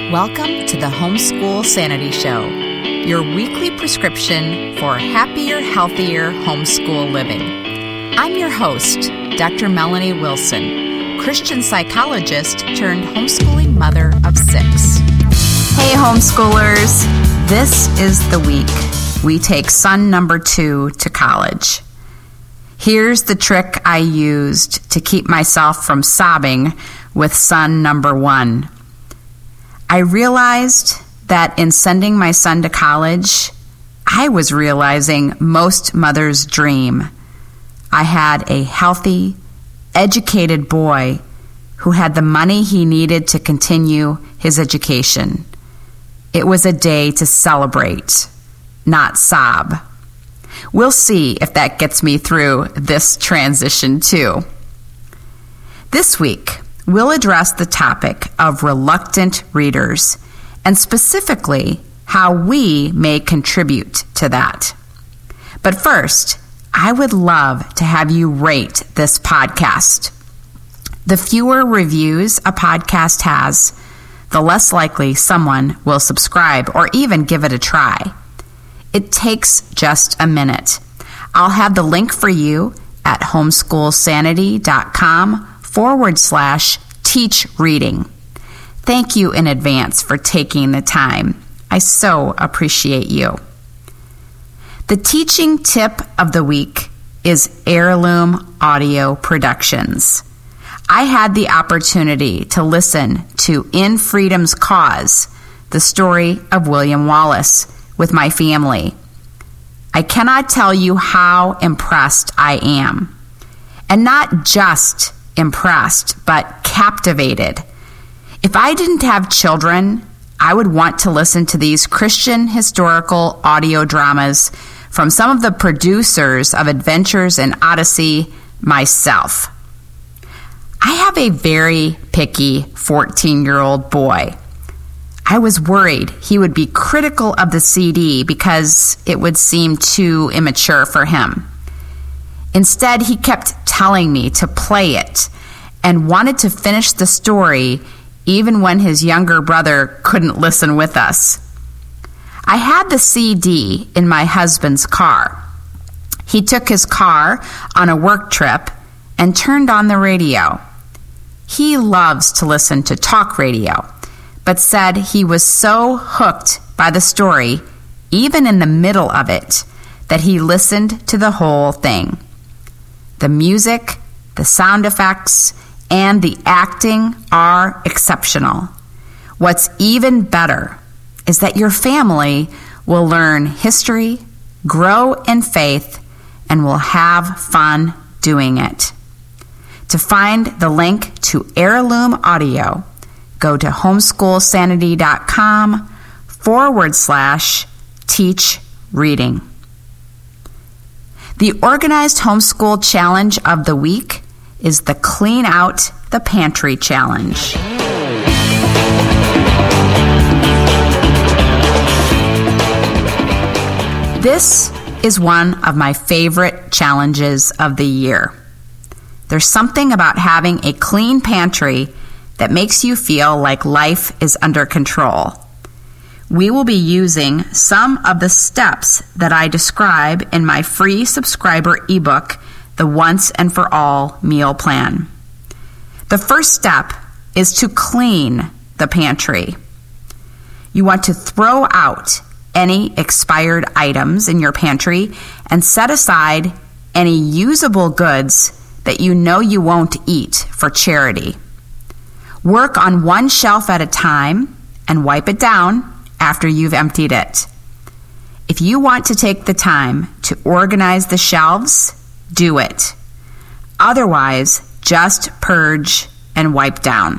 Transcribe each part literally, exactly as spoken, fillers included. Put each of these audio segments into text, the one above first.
Welcome to the Homeschool Sanity Show, your weekly prescription for happier, healthier homeschool living. I'm your host, Doctor Melanie Wilson, Christian psychologist turned homeschooling mother of six. Hey homeschoolers, this is the week we take son number two to college. Here's the trick I used to keep myself from sobbing with son number one. I realized that in sending my son to college, I was realizing most mothers' dream. I had a healthy, educated boy who had the money he needed to continue his education. It was a day to celebrate, not sob. We'll see if that gets me through this transition too. This week, we'll address the topic of reluctant readers, and specifically how we may contribute to that. But first, I would love to have you rate this podcast. The fewer reviews a podcast has, the less likely someone will subscribe or even give it a try. It takes just a minute. I'll have the link for you at homeschoolsanity.com forward slash teach reading. Thank you in advance for taking the time. I so appreciate you. The teaching tip of the week is Heirloom Audio Productions. I had the opportunity to listen to In Freedom's Cause, the story of William Wallace, with my family. I cannot tell you how impressed I am. And not just impressed, but captivated. If I didn't have children, I would want to listen to these Christian historical audio dramas from some of the producers of Adventures in Odyssey myself. I have a very picky fourteen-year-old boy. I was worried he would be critical of the C D because it would seem too immature for him. Instead, he kept telling me to play it and wanted to finish the story even when his younger brother couldn't listen with us. I had the C D in my husband's car. He took his car on a work trip and turned on the radio. He loves to listen to talk radio, but said he was so hooked by the story, even in the middle of it, that he listened to the whole thing. The music, the sound effects, and the acting are exceptional. What's even better is that your family will learn history, grow in faith, and will have fun doing it. To find the link to Heirloom Audio, go to homeschoolsanity.com forward slash teach reading. The Organized Homeschool Challenge of the week is the Clean Out the Pantry Challenge. This is one of my favorite challenges of the year. There's something about having a clean pantry that makes you feel like life is under control. We will be using some of the steps that I describe in my free subscriber ebook, The Once and For All Meal Plan. The first step is to clean the pantry. You want to throw out any expired items in your pantry and set aside any usable goods that you know you won't eat for charity. Work on one shelf at a time and wipe it down after you've emptied it. If you want to take the time to organize the shelves, do it. Otherwise, just purge and wipe down.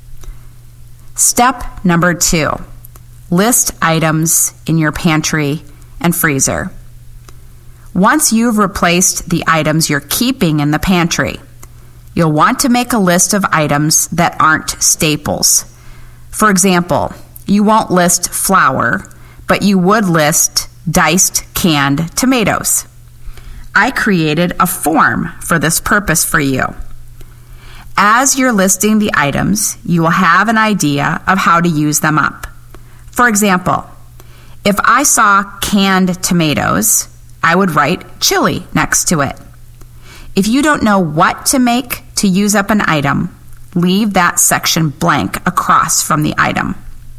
Step number two, list items in your pantry and freezer. Once you've replaced the items you're keeping in the pantry, you'll want to make a list of items that aren't staples. For example, you won't list flour, but you would list diced canned tomatoes. I created a form for this purpose for you. As you're listing the items, you will have an idea of how to use them up. For example, if I saw canned tomatoes, I would write chili next to it. If you don't know what to make to use up an item, leave that section blank across from the item.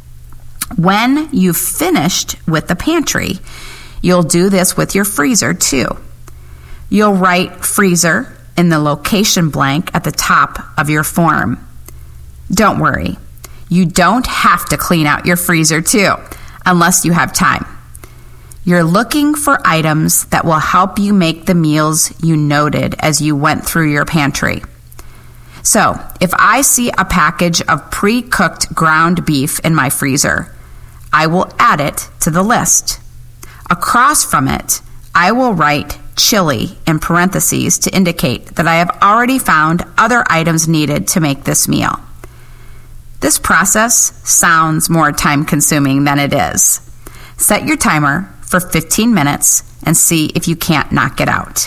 When you've finished with the pantry, you'll do this with your freezer too. You'll write freezer in the location blank at the top of your form. Don't worry, you don't have to clean out your freezer too, unless you have time. You're looking for items that will help you make the meals you noted as you went through your pantry. So, if I see a package of pre-cooked ground beef in my freezer, I will add it to the list. Across from it, I will write chili in parentheses to indicate that I have already found other items needed to make this meal. This process sounds more time-consuming than it is. Set your timer for fifteen minutes and see if you can't knock it out.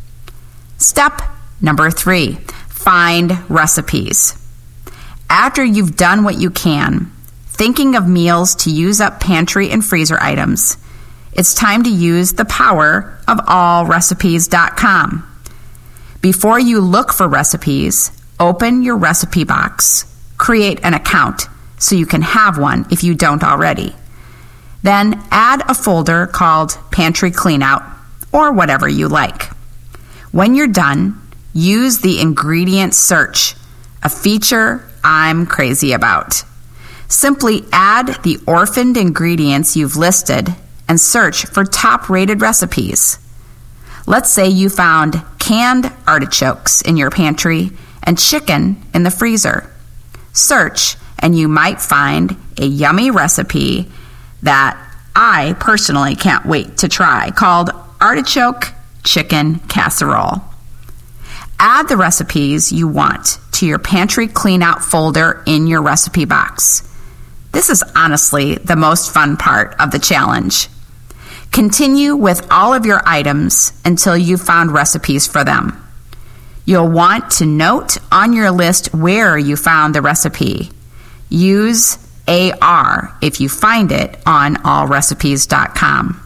Step number three, find recipes. After you've done what you can, thinking of meals to use up pantry and freezer items, it's time to use the power of all recipes dot com. Before you look for recipes, open your recipe box, create an account so you can have one if you don't already. Then add a folder called Pantry Cleanout or whatever you like. When you're done, use the ingredient search, a feature I'm crazy about. Simply add the orphaned ingredients you've listed and search for top-rated recipes. Let's say you found canned artichokes in your pantry and chicken in the freezer. Search, and you might find a yummy recipe that I personally can't wait to try, called artichoke chicken casserole. Add the recipes you want to your Pantry Cleanout folder in your recipe box. This is honestly the most fun part of the challenge. Continue with all of your items until you've found recipes for them. You'll want to note on your list where you found the recipe. Use A R if you find it on all recipes dot com.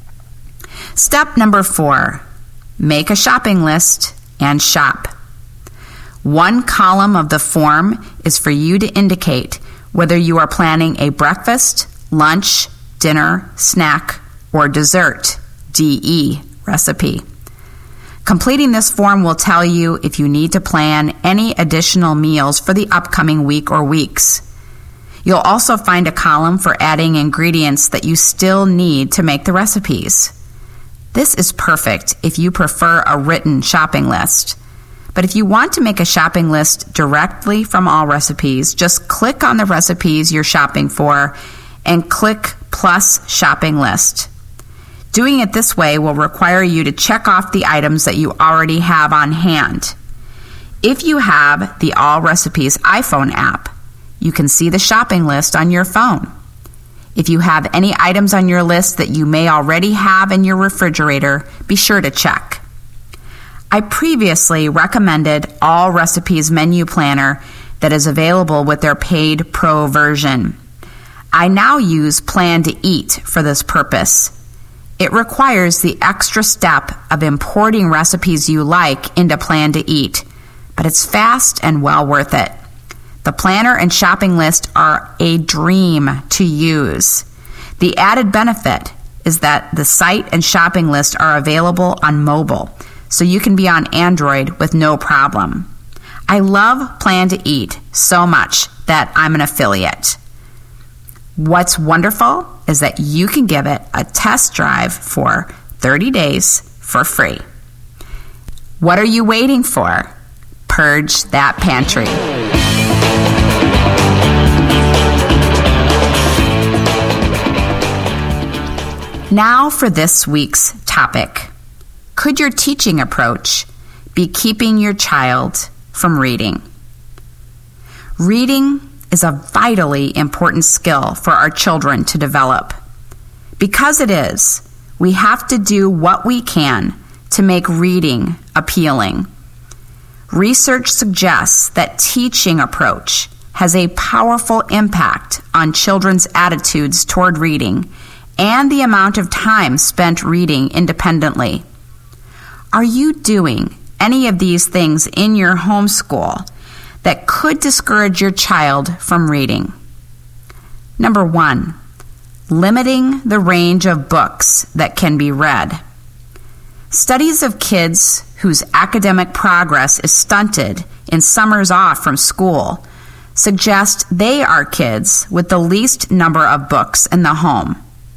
Step number four, make a shopping list and shop. One column of the form is for you to indicate whether you are planning a breakfast, lunch, dinner, snack, or dessert, D E, recipe. Completing this form will tell you if you need to plan any additional meals for the upcoming week or weeks. You'll also find a column for adding ingredients that you still need to make the recipes. This is perfect if you prefer a written shopping list. But if you want to make a shopping list directly from All Recipes, just click on the recipes you're shopping for and click Plus Shopping List. Doing it this way will require you to check off the items that you already have on hand. If you have the All Recipes iPhone app, you can see the shopping list on your phone. If you have any items on your list that you may already have in your refrigerator, be sure to check. I previously recommended All Recipes Menu Planner that is available with their paid Pro version. I now use Plan to Eat for this purpose. It requires the extra step of importing recipes you like into Plan to Eat, but it's fast and well worth it. The planner and shopping list are a dream to use. The added benefit is that the site and shopping list are available on mobile, so you can be on Android with no problem. I love Plan to Eat so much that I'm an affiliate. What's wonderful is that you can give it a test drive for thirty days for free. What are you waiting for? Purge that pantry. Now for this week's topic. Could your teaching approach be keeping your child from reading? Reading is a vitally important skill for our children to develop. Because it is, we have to do what we can to make reading appealing. research suggests that teaching approach has a powerful impact on children's attitudes toward reading and the amount of time spent reading independently. Are you doing any of these things in your homeschool that could discourage your child from reading? Number one, limiting the range of books that can be read. Studies of kids whose academic progress is stunted in summers off from school suggest they are kids with the least number of books in the home.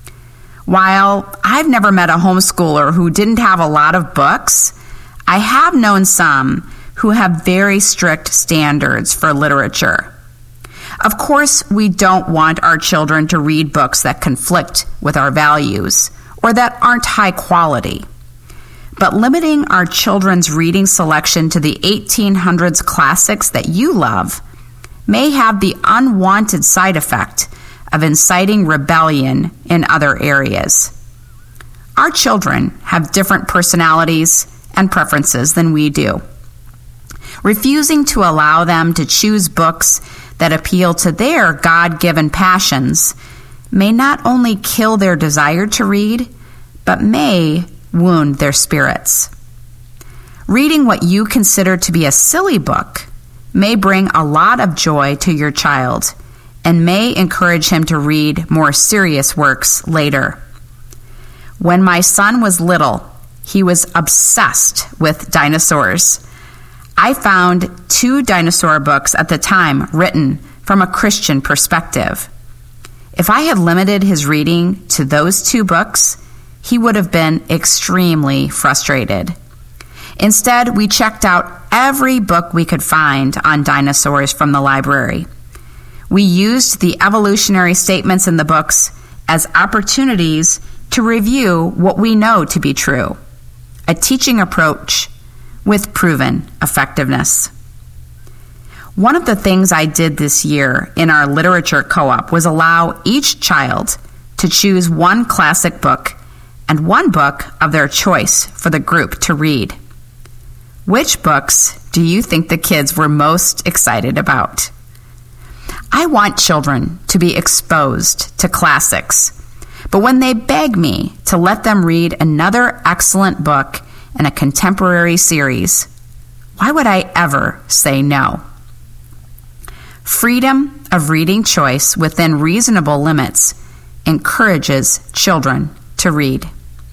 While I've never met a homeschooler who didn't have a lot of books, I have known some who have very strict standards for literature. Of course, we don't want our children to read books that conflict with our values or that aren't high quality. But limiting our children's reading selection to the eighteen hundreds classics that you love may have the unwanted side effect of inciting rebellion in other areas. Our children have different personalities and preferences than we do. Refusing to allow them to choose books that appeal to their God-given passions may not only kill their desire to read, but may wound their spirits. Reading what you consider to be a silly book may bring a lot of joy to your child and may encourage him to read more serious works later. When my son was little, he was obsessed with dinosaurs. I found two dinosaur books at the time written from a Christian perspective. If I had limited his reading to those two books, he would have been extremely frustrated. Instead, we checked out every book we could find on dinosaurs from the library. We used the evolutionary statements in the books as opportunities to review what we know to be true, a teaching approach with proven effectiveness. One of the things I did this year in our literature co-op was allow each child to choose one classic book and one book of their choice for the group to read. Which books do you think the kids were most excited about? I want children to be exposed to classics, but when they beg me to let them read another excellent book in a contemporary series, why would I ever say no? Freedom of reading choice within reasonable limits encourages children to read.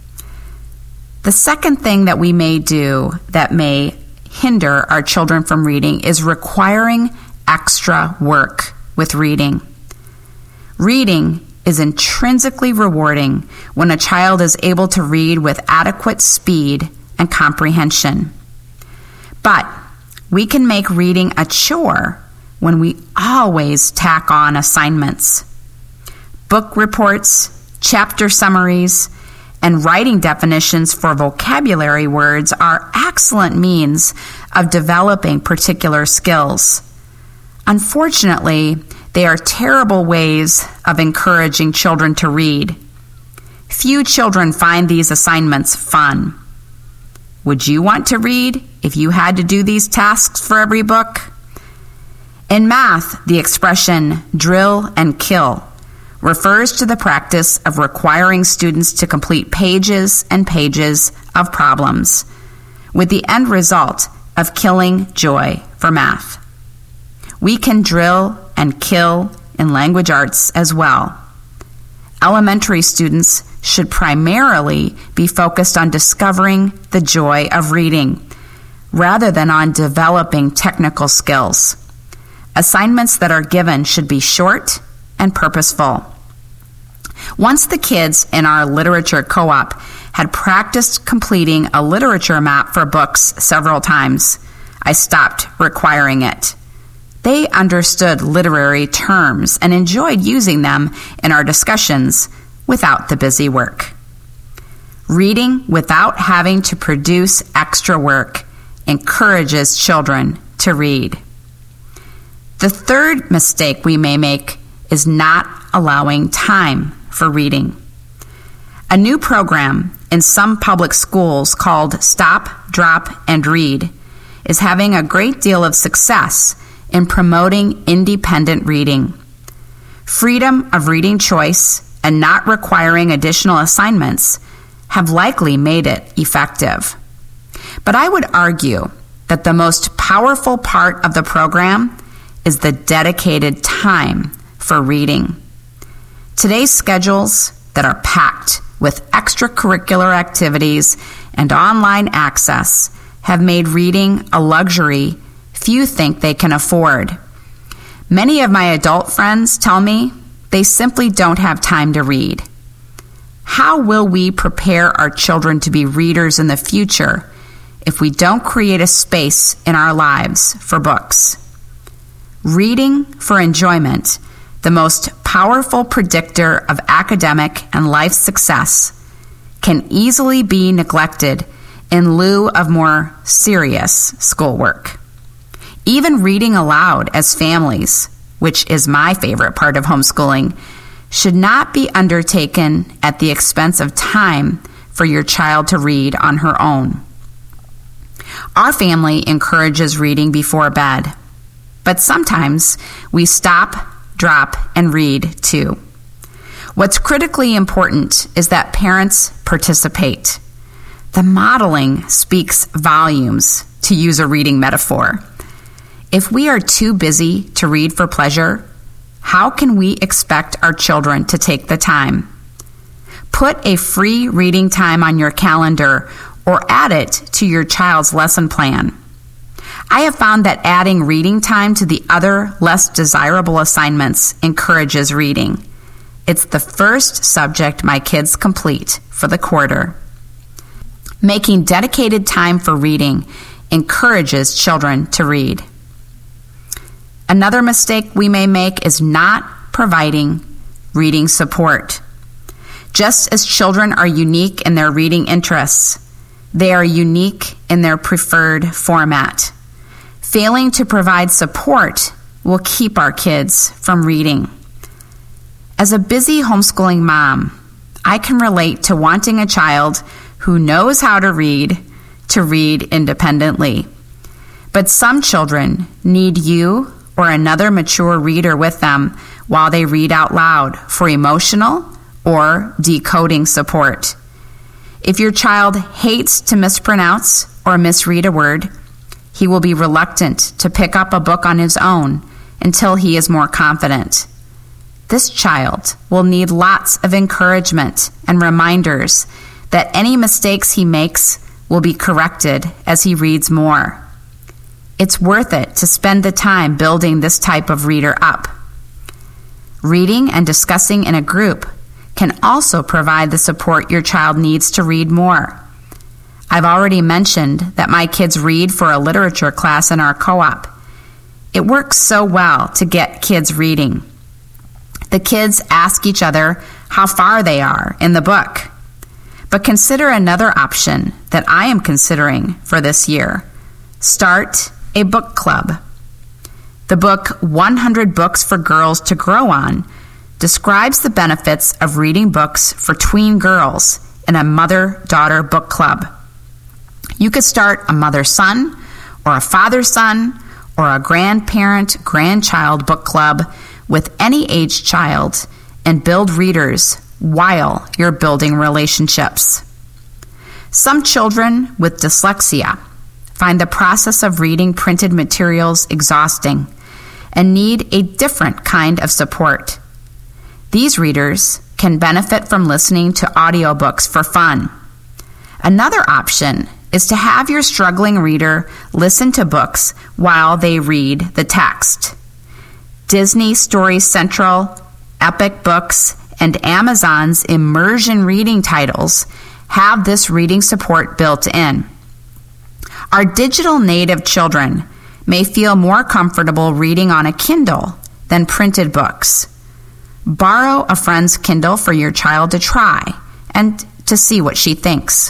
The second thing that we may do that may hinder our children from reading is requiring extra work with reading. Reading is intrinsically rewarding when a child is able to read with adequate speed and comprehension. But we can make reading a chore when we always tack on assignments. Book reports, chapter summaries, and writing definitions for vocabulary words are excellent means of developing particular skills. Unfortunately, they are terrible ways of encouraging children to read. Few children find these assignments fun. Would you want to read if you had to do these tasks for every book? In math, the expression drill and kill refers to the practice of requiring students to complete pages and pages of problems, with the end result of killing joy for math. We can drill and kill in language arts as well. Elementary students should primarily be focused on discovering the joy of reading, rather than on developing technical skills. Assignments that are given should be short and purposeful. Once the kids in our literature co-op had practiced completing a literature map for books several times, I stopped requiring it. They understood literary terms and enjoyed using them in our discussions without the busy work. Reading without having to produce extra work encourages children to read. The third mistake we may make is not allowing time for reading. A new program in some public schools called Stop, Drop, and Read is having a great deal of success in promoting independent reading. Freedom of reading choice and not requiring additional assignments have likely made it effective. But I would argue that the most powerful part of the program is the dedicated time for reading. Today's schedules that are packed with extracurricular activities and online access have made reading a luxury few think they can afford. Many of my adult friends tell me they simply don't have time to read. How will we prepare our children to be readers in the future if we don't create a space in our lives for books? Reading for enjoyment, the most powerful predictor of academic and life success, can easily be neglected in lieu of more serious schoolwork. Even reading aloud as families, which is my favorite part of homeschooling, should not be undertaken at the expense of time for your child to read on her own. Our family encourages reading before bed, but sometimes we stop, drop, and read too. What's critically important is that parents participate. The modeling speaks volumes, to use a reading metaphor. If we are too busy to read for pleasure, how can we expect our children to take the time? Put a free reading time on your calendar or add it to your child's lesson plan. I have found that adding reading time to the other less desirable assignments encourages reading. It's the first subject my kids complete for the quarter. Making dedicated time for reading encourages children to read. Another mistake we may make is not providing reading support. Just as children are unique in their reading interests, they are unique in their preferred format. Failing to provide support will keep our kids from reading. As a busy homeschooling mom, I can relate to wanting a child who knows how to read to read independently. But some children need you or another mature reader with them while they read out loud for emotional or decoding support. If your child hates to mispronounce or misread a word, he will be reluctant to pick up a book on his own until he is more confident. This child will need lots of encouragement and reminders that any mistakes he makes will be corrected as he reads more. It's worth it to spend the time building this type of reader up. Reading and discussing in a group can also provide the support your child needs to read more. I've already mentioned that my kids read for a literature class in our co-op. It works so well to get kids reading. The kids ask each other how far they are in the book. But consider another option that I am considering for this year. Start a book club. The book one hundred Books for Girls to Grow On describes the benefits of reading books for tween girls in a mother-daughter book club. You could start a mother-son or a father-son or a grandparent-grandchild book club with any age child and build readers while you're building relationships. Some children with dyslexia find the process of reading printed materials exhausting and need a different kind of support. These readers can benefit from listening to audiobooks for fun. Another option is to have your struggling reader listen to books while they read the text. Disney Story Central, Epic Books, and Amazon's immersion reading titles have this reading support built in. Our digital native children may feel more comfortable reading on a Kindle than printed books. Borrow a friend's Kindle for your child to try and to see what she thinks.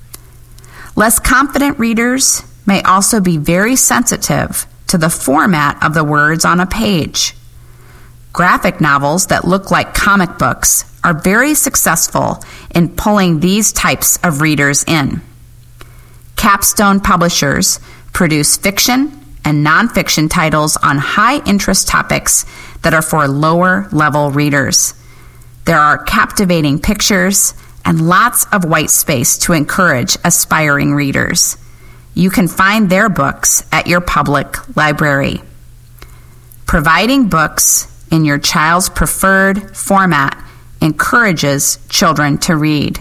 Less confident readers may also be very sensitive to the format of the words on a page. Graphic novels that look like comic books are very successful in pulling these types of readers in. Capstone Publishers produce fiction and nonfiction titles on high-interest topics that are for lower-level readers. There are captivating pictures and lots of white space to encourage aspiring readers. You can find their books at your public library. Providing books in your child's preferred format encourages children to read.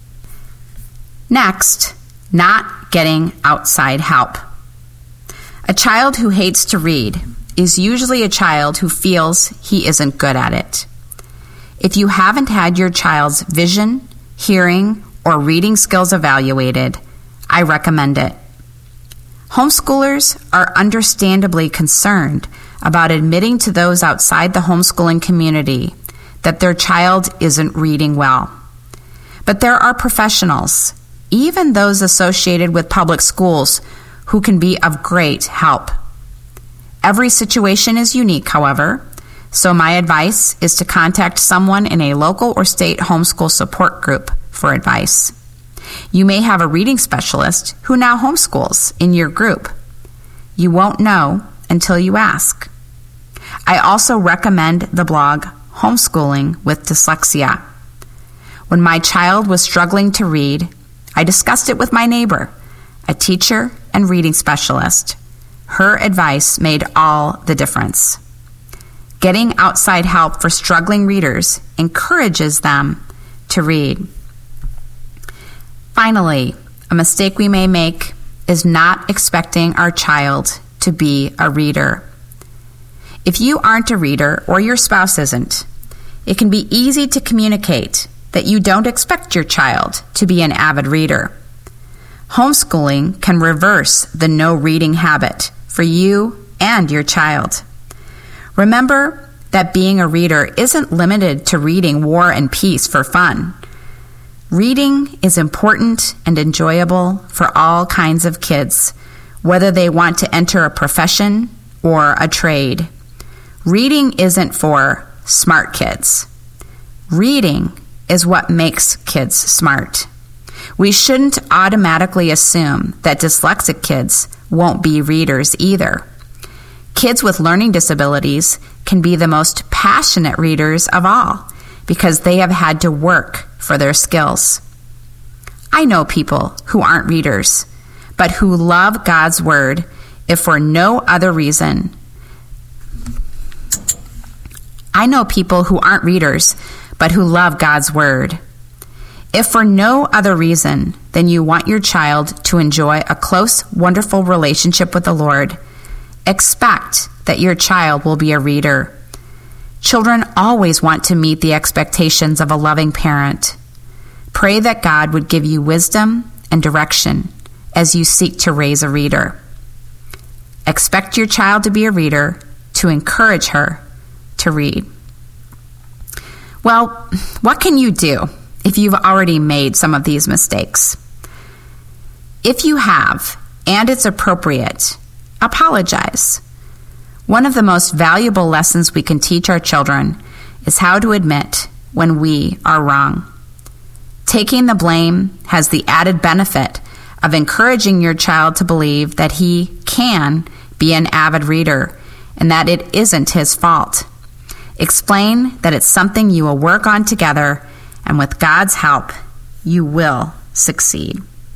Next, not getting outside help. A child who hates to read is usually a child who feels he isn't good at it. If you haven't had your child's vision, hearing, or reading skills evaluated, I recommend it. Homeschoolers are understandably concerned about admitting to those outside the homeschooling community that their child isn't reading well. But there are professionals, even those associated with public schools, who can be of great help. Every situation is unique, however, so my advice is to contact someone in a local or state homeschool support group for advice. You may have a reading specialist who now homeschools in your group. You won't know until you ask. I also recommend the blog Homeschooling with Dyslexia. When my child was struggling to read, I discussed it with my neighbor, a teacher and reading specialist. Her advice made all the difference. Getting outside help for struggling readers encourages them to read. Finally, a mistake we may make is not expecting our child to be a reader. If you aren't a reader or your spouse isn't, it can be easy to communicate that you don't expect your child to be an avid reader. Homeschooling can reverse the no reading habit for you and your child. Remember that being a reader isn't limited to reading War and Peace for fun. Reading is important and enjoyable for all kinds of kids, whether they want to enter a profession or a trade. Reading isn't for smart kids. Reading is what makes kids smart. We shouldn't automatically assume that dyslexic kids won't be readers either. Kids with learning disabilities can be the most passionate readers of all because they have had to work for their skills. I know people who aren't readers, but who love God's Word if for no other reason. I know people who aren't readers, but who love God's Word. If for no other reason than you want your child to enjoy a close, wonderful relationship with the Lord, expect that your child will be a reader. Children always want to meet the expectations of a loving parent. Pray that God would give you wisdom and direction as you seek to raise a reader. Expect your child to be a reader to encourage her to read. Well, what can you do if you've already made some of these mistakes? If you have, and it's appropriate, apologize. One of the most valuable lessons we can teach our children is how to admit when we are wrong. Taking the blame has the added benefit of encouraging your child to believe that he can be an avid reader and that it isn't his fault. Explain that it's something you will work on together, and with God's help, you will succeed.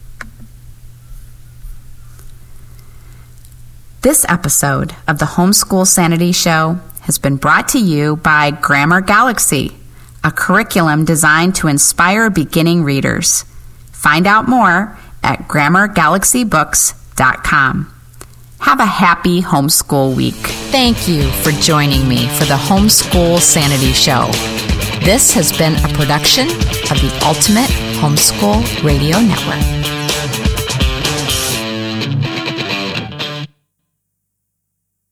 This episode of the Homeschool Sanity Show has been brought to you by Grammar Galaxy, a curriculum designed to inspire beginning readers. Find out more at grammar galaxy books dot com. Have a happy homeschool week. Thank you for joining me for the Homeschool Sanity Show. This has been a production of the Ultimate Homeschool Radio Network.